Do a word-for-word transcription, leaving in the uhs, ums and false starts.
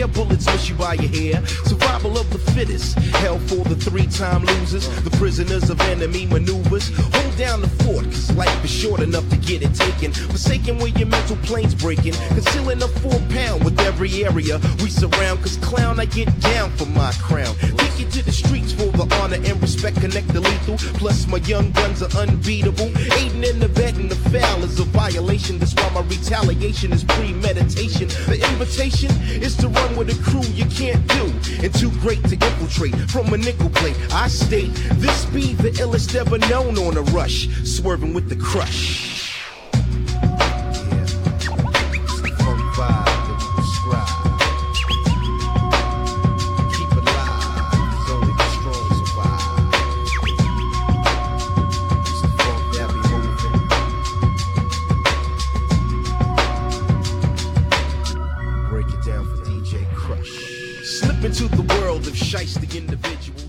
care, bullets miss you by your hair. Survival of the fittest, hell for the three-time losers, the prisoners of enemy maneuvers. Hold down the fort, cause life is short enough to get it taken. Forsaken where your mental plane's breaking, concealing a four pound with every area we surround. Cause clown, I get down for my crown. Take it to the streets for the honor and respect, connect the lethal. Plus my young guns are unbeatable. Aiding in the bed and the foul is a violation. That's why my retaliation is premeditation. The invitation is to run with a crew you can't do, and too great to infiltrate from a nickel plate. I state this be the illest ever known on a rush, swerving with the crush. Into the world of shiesty individuals.